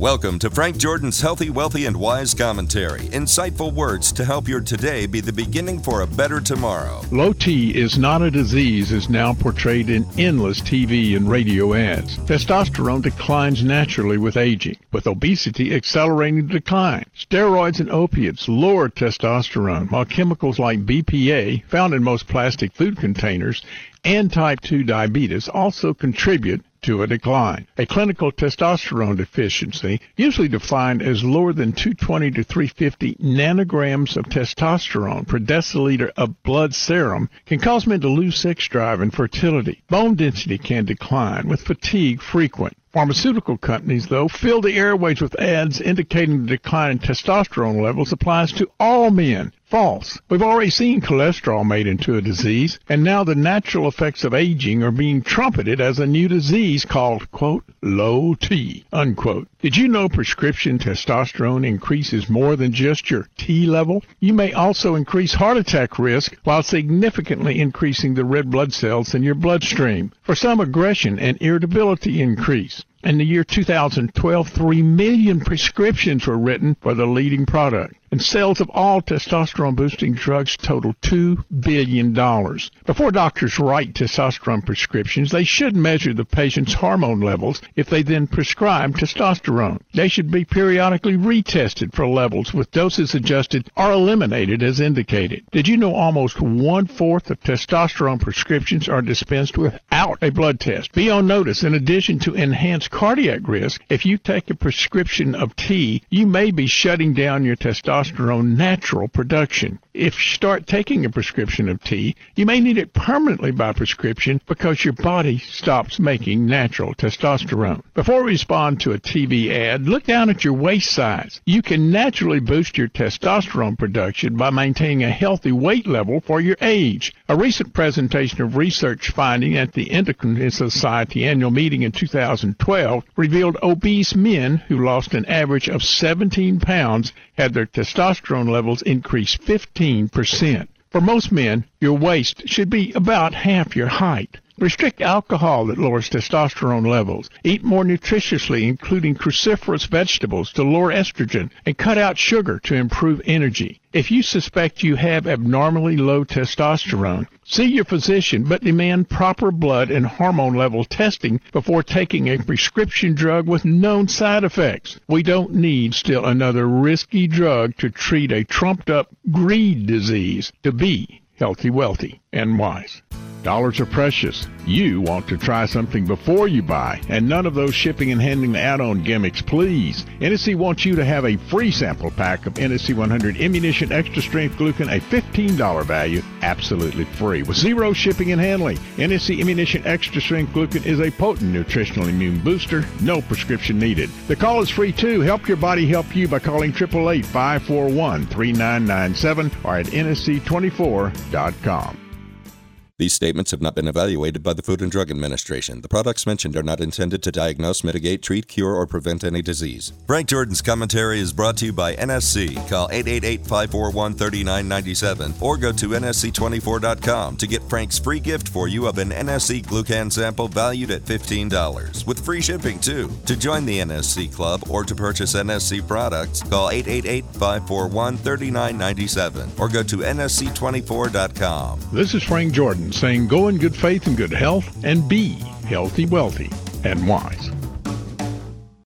Welcome to Frank Jordan's Healthy, Wealthy, and Wise commentary. Insightful words to help your today be the beginning for a better tomorrow. Low T is not a disease is now portrayed in endless TV and radio ads. Testosterone declines naturally with aging, with obesity accelerating the decline. Steroids and opiates lower testosterone, while chemicals like BPA, found in most plastic food containers, and type 2 diabetes also contribute to a decline. A clinical testosterone deficiency, usually defined as lower than 220 to 350 nanograms of testosterone per deciliter of blood serum, can cause men to lose sex drive and fertility. Bone density can decline, with fatigue frequent. Pharmaceutical companies, though, fill the airways with ads indicating the decline in testosterone levels applies to all men. False. We've already seen cholesterol made into a disease, and now the natural effects of aging are being trumpeted as a new disease called, quote, low T, unquote. Did you know prescription testosterone increases more than just your T level? You may also increase heart attack risk while significantly increasing the red blood cells in your bloodstream. For some, aggression and irritability increase. In the year 2012, 3 million prescriptions were written for the leading product, and sales of all testosterone-boosting drugs total $2 billion. Before doctors write testosterone prescriptions, they should measure the patient's hormone levels if they then prescribe testosterone. They should be periodically retested for levels with doses adjusted or eliminated as indicated. Did you know almost 1/4 of testosterone prescriptions are dispensed without a blood test? Be on notice, in addition to enhanced cardiac risk, if you take a prescription of T, you may be shutting down your testosterone natural production. If you start taking a prescription of T, you may need it permanently by prescription because your body stops making natural testosterone. Before we respond to a TV ad, look down at your waist size. You can naturally boost your testosterone production by maintaining a healthy weight level for your age. A recent presentation of research finding at the Endocrine Society annual meeting in 2012 revealed obese men who lost an average of 17 pounds had their testosterone levels increase 15%. For most men, your waist should be about half your height. Restrict alcohol that lowers testosterone levels. Eat more nutritiously, including cruciferous vegetables to lower estrogen, and cut out sugar to improve energy. If you suspect you have abnormally low testosterone, see your physician, but demand proper blood and hormone level testing before taking a prescription drug with known side effects. We don't need still another risky drug to treat a trumped-up greed disease. To be healthy, wealthy, and wise. Dollars are precious. You want to try something before you buy, and none of those shipping and handling add-on gimmicks, please. NSC wants you to have a free sample pack of NSC 100 Immunition Extra Strength Glucan, a $15 value, absolutely free, with zero shipping and handling. NSC Immunition Extra Strength Glucan is a potent nutritional immune booster, no prescription needed. The call is free, too. Help your body help you by calling 888-541-3997 or at nsc24.com. These statements have not been evaluated by the Food and Drug Administration. The products mentioned are not intended to diagnose, mitigate, treat, cure, or prevent any disease. Frank Jordan's commentary is brought to you by NSC. Call 888-541-3997 or go to nsc24.com to get Frank's free gift for you of an NSC Glucan sample valued at $15, with free shipping, too. To join the NSC Club or to purchase NSC products, call 888-541-3997 or go to nsc24.com. This is Frank Jordan saying go in good faith and good health and be healthy, wealthy, and wise.